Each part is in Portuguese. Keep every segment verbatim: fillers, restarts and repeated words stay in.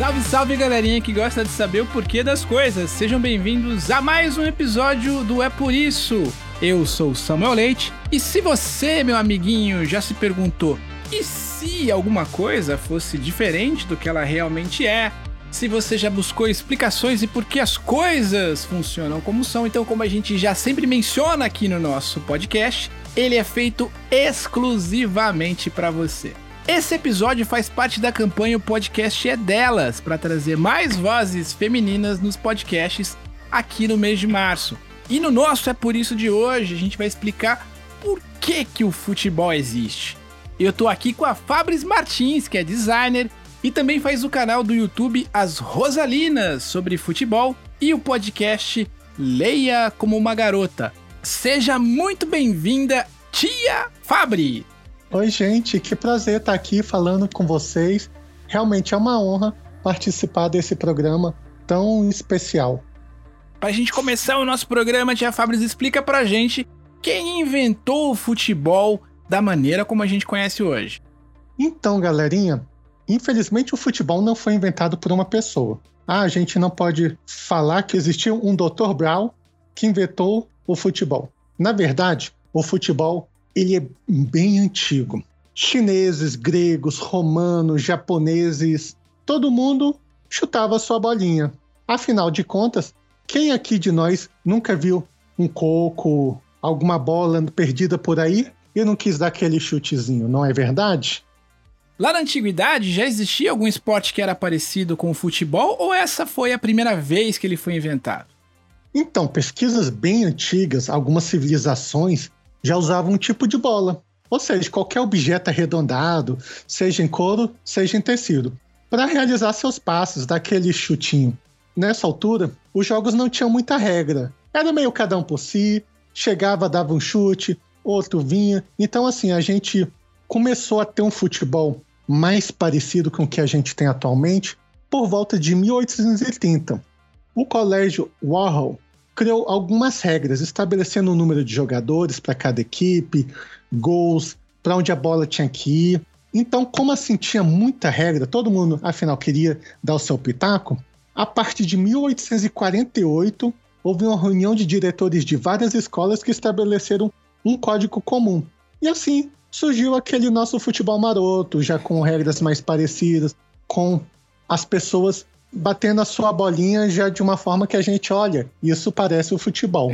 Salve, salve, galerinha que gosta de saber o porquê das coisas. Sejam bem-vindos a mais um episódio do É Por Isso. Eu sou o Samuel Leite e se você, meu amiguinho, já se perguntou e se alguma coisa fosse diferente do que ela realmente é? Se você já buscou explicações e por que as coisas funcionam como são, então como a gente já sempre menciona aqui no nosso podcast, ele é feito exclusivamente para você. Esse episódio faz parte da campanha O Podcast é Delas, para trazer mais vozes femininas nos podcasts aqui no mês de março. E no nosso É Por Isso de hoje, a gente vai explicar por que que o futebol existe. Eu tô aqui com a Fabris Martins, que é designer, e também faz o canal do YouTube As Rosalinas sobre futebol e o podcast Leia Como Uma Garota. Seja muito bem-vinda, tia Fabri! Oi, gente, que prazer estar aqui falando com vocês. Realmente é uma honra participar desse programa tão especial. Pra gente começar o nosso programa, tia Fabris, explica pra gente quem inventou o futebol da maneira como a gente conhece hoje. Então, galerinha, infelizmente o futebol não foi inventado por uma pessoa. Ah, a gente não pode falar que existiu um doutor Brown que inventou o futebol. Na verdade, o futebol ele é bem antigo. Chineses, gregos, romanos, japoneses, todo mundo chutava sua bolinha. Afinal de contas, quem aqui de nós nunca viu um coco, alguma bola perdida por aí e não quis dar aquele chutezinho, não é verdade? Lá na antiguidade, já existia algum esporte que era parecido com o futebol ou essa foi a primeira vez que ele foi inventado? Então, pesquisas bem antigas, algumas civilizações já usavam um tipo de bola, ou seja, qualquer objeto arredondado, seja em couro, seja em tecido, para realizar seus passes, daquele chutinho. Nessa altura, os jogos não tinham muita regra, era meio cada um por si, chegava, dava um chute, outro vinha, então assim, a gente começou a ter um futebol mais parecido com o que a gente tem atualmente por volta de mil oitocentos e trinta. O colégio Warhol criou algumas regras, estabelecendo o número de jogadores para cada equipe, gols, para onde a bola tinha que ir. Então, como assim tinha muita regra, todo mundo, afinal, queria dar o seu pitaco, a partir de mil oitocentos e quarenta e oito, houve uma reunião de diretores de várias escolas que estabeleceram um código comum. E assim, surgiu aquele nosso futebol maroto, já com regras mais parecidas, com as pessoas batendo a sua bolinha já de uma forma que a gente olha, isso parece o futebol.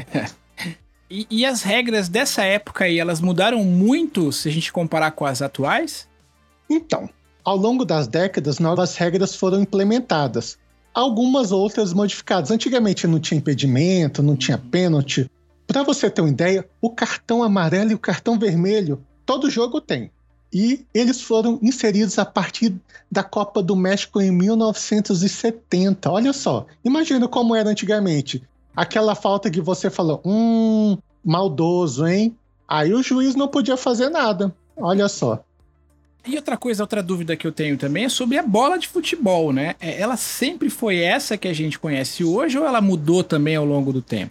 e, e as regras dessa época aí, elas mudaram muito se a gente comparar com as atuais? Então, ao longo das décadas, novas regras foram implementadas. Algumas outras modificadas. Antigamente não tinha impedimento, não tinha pênalti. Para você ter uma ideia, o cartão amarelo e o cartão vermelho, todo jogo tem. E eles foram inseridos a partir da Copa do México em mil novecentos e setenta. Olha só, imagina como era antigamente. Aquela falta que você falou, hum, maldoso, hein? Aí o juiz não podia fazer nada. Olha só. E outra coisa, outra dúvida que eu tenho também é sobre a bola de futebol, né? Ela sempre foi essa que a gente conhece hoje ou ela mudou também ao longo do tempo?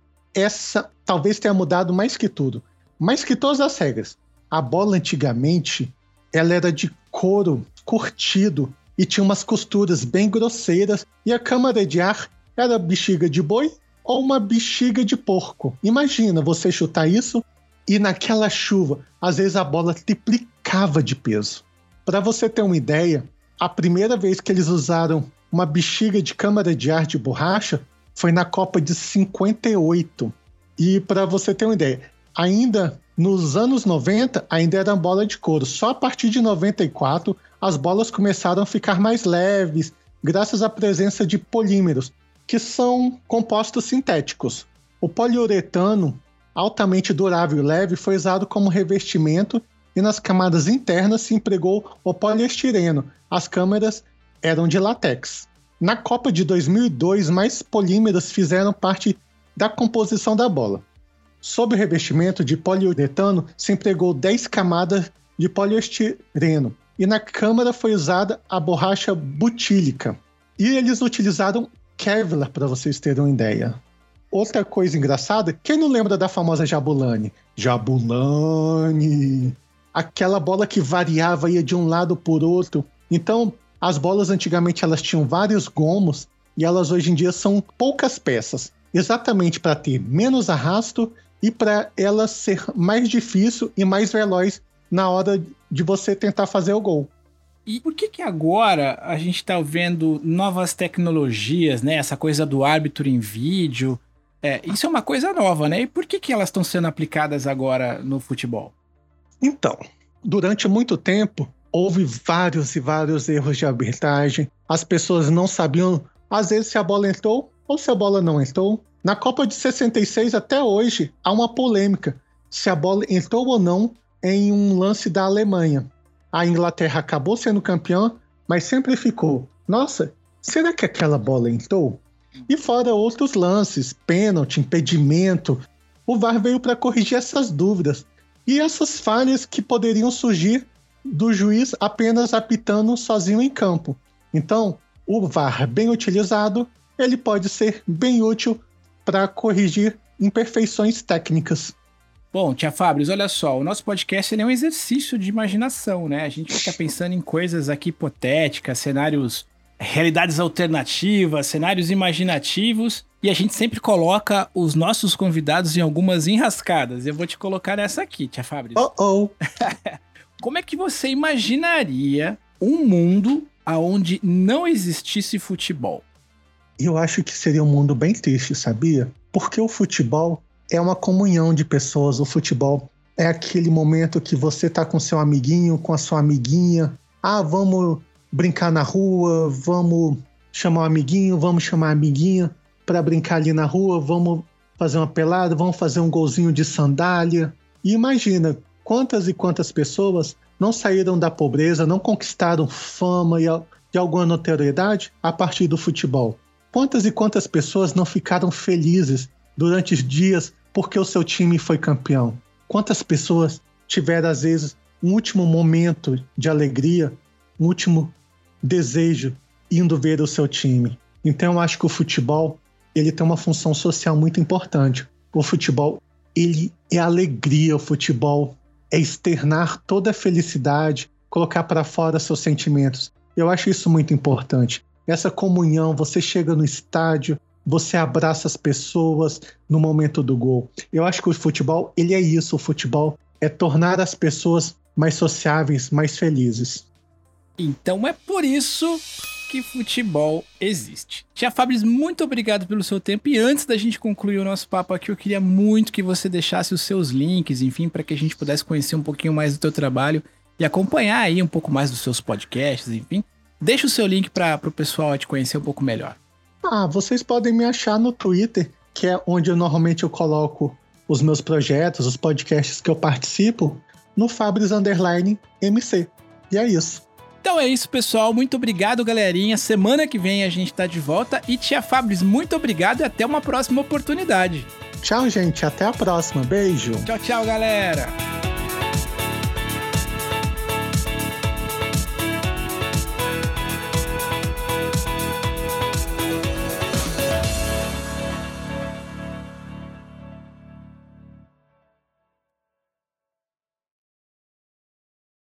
Essa talvez tenha mudado mais que tudo. Mais que todas as regras. A bola antigamente, ela era de couro curtido e tinha umas costuras bem grosseiras e a câmara de ar era bexiga de boi ou uma bexiga de porco. Imagina você chutar isso e naquela chuva, às vezes a bola triplicava de peso. Para você ter uma ideia, a primeira vez que eles usaram uma bexiga de câmara de ar de borracha foi na Copa de cinquenta e oito. E para você ter uma ideia, ainda nos anos noventa, ainda era bola de couro. Só a partir de noventa e quatro, as bolas começaram a ficar mais leves, graças à presença de polímeros, que são compostos sintéticos. O poliuretano, altamente durável e leve, foi usado como revestimento e nas camadas internas se empregou o poliestireno. As câmeras eram de látex. Na Copa de dois mil e dois, mais polímeros fizeram parte da composição da bola. Sob o revestimento de poliuretano, se empregou dez camadas de poliestireno. E na câmara foi usada a borracha butílica. E eles utilizaram Kevlar, para vocês terem uma ideia. Outra coisa engraçada, quem não lembra da famosa Jabulani? Jabulani! Aquela bola que variava, ia de um lado por outro. Então, As bolas antigamente elas tinham vários gomos e elas hoje em dia são poucas peças, exatamente para ter menos arrasto e para ela ser mais difícil e mais veloz na hora de você tentar fazer o gol. E por que que agora a gente está vendo novas tecnologias, né? Essa coisa do árbitro em vídeo, é, isso é uma coisa nova, né? E por que que elas estão sendo aplicadas agora no futebol? Então, durante muito tempo, houve vários e vários erros de arbitragem. As pessoas não sabiam, às vezes, se a bola entrou ou se a bola não entrou. Na Copa de sessenta e seis, até hoje, há uma polêmica se a bola entrou ou não em um lance da Alemanha. A Inglaterra acabou sendo campeã, mas sempre ficou, nossa, será que aquela bola entrou? E fora outros lances, pênalti, impedimento, o V A R veio para corrigir essas dúvidas e essas falhas que poderiam surgir do juiz apenas apitando sozinho em campo. Então, o V A R bem utilizado, ele pode ser bem útil para corrigir imperfeições técnicas. Bom, tia Fabris, olha só, o nosso podcast ele é um exercício de imaginação, né? A gente fica pensando em coisas aqui hipotéticas, cenários, realidades alternativas, cenários imaginativos, e a gente sempre coloca os nossos convidados em algumas enrascadas. Eu vou te colocar essa aqui, tia Fabris. Oh, oh. Como é que você imaginaria um mundo onde não existisse futebol? Eu acho que seria um mundo bem triste, sabia? Porque o futebol é uma comunhão de pessoas. O futebol é aquele momento que você tá com seu amiguinho, com a sua amiguinha. Ah, vamos brincar na rua, vamos chamar o amiguinho, vamos chamar a amiguinha para brincar ali na rua, vamos fazer uma pelada, vamos fazer um golzinho de sandália. E imagina, quantas e quantas pessoas não saíram da pobreza, não conquistaram fama e de alguma notoriedade a partir do futebol. Quantas e quantas pessoas não ficaram felizes durante os dias porque o seu time foi campeão? Quantas pessoas tiveram, às vezes, um último momento de alegria, um último desejo indo ver o seu time? Então eu acho que o futebol ele tem uma função social muito importante. O futebol ele é alegria, o futebol é externar toda a felicidade, colocar para fora seus sentimentos. Eu acho isso muito importante. Essa comunhão, você chega no estádio, você abraça as pessoas no momento do gol. Eu acho que o futebol, ele é isso. O futebol é tornar as pessoas mais sociáveis, mais felizes. Então é por isso que futebol existe. Tia Fabris, muito obrigado pelo seu tempo. E antes da gente concluir o nosso papo aqui, eu queria muito que você deixasse os seus links, enfim, para que a gente pudesse conhecer um pouquinho mais do teu trabalho e acompanhar aí um pouco mais dos seus podcasts, enfim. Deixa o seu link para o pessoal te conhecer um pouco melhor. Ah, vocês podem me achar no Twitter, que é onde eu, normalmente eu coloco os meus projetos, os podcasts que eu participo, no Fabris Underline M C. E é isso. Então é isso, pessoal. Muito obrigado, galerinha. Semana que vem a gente tá de volta. E tia Fabris, muito obrigado e até uma próxima oportunidade. Tchau, gente. Até a próxima. Beijo. Tchau, tchau, galera.